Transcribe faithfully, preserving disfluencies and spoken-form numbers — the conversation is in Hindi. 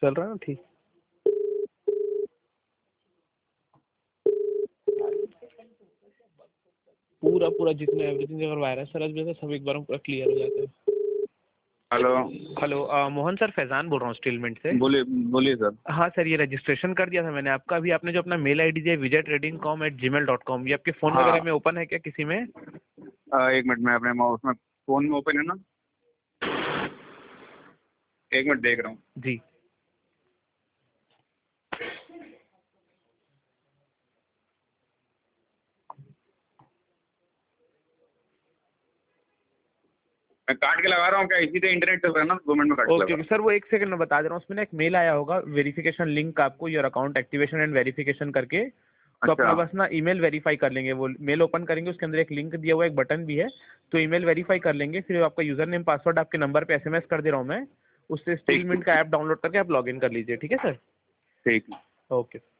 चल रहा है ना ठीक। पूरा पूरा जितने एवरीथिंग अगर वायरस सर्च भी है सब एक बार पूरा क्लियर हो जाता है। Hello hello uh, Mohan sir, Faizan बोल रहा हूँ स्टीलमेंट से। बोलिए बोलिए सर। हाँ सर, ये रजिस्ट्रेशन कर दिया था मैंने आपका। अभी आपने जो अपना मेल आई डी दिया Vijay trading com at Gmail dot com, ये आपके फ़ोन हाँ वगैरह में ओपन है क्या किसी में? आ, एक मिनट में अपने माउस में फ़ोन में ओपन है ना, एक मिनट देख रहा हूँ। जी। मैं काट के लगा रहा हूँ क्या? इसी से इंटरनेट चल रहा है ना, दो मिनट में काट के ओके लगा ओके रहा सर, वो एक सेकंड में बता दे रहा हूँ। उसमें ना एक मेल आया होगा वेरिफिकेशन लिंक आपको, your account activation and verification करके। हूँ। तो अच्छा अपना बस ना ईमेल वेरीफाई कर लेंगे। वो मेल ओपन करेंगे, उसके अंदर एक लिंक दिया हुआ है, एक बटन भी है। तो ईमेल वेरीफाई कर लेंगे, फिर आपका यूजर नेम पासवर्ड आपके नंबर पे एसएमएस कर दे रहा हूँ मैं। उससे ठीक स्टीलमिंट का ऐप डाउनलोड करके आप लॉगिन कर लीजिए। ठीक है सर? ठीक। ओके।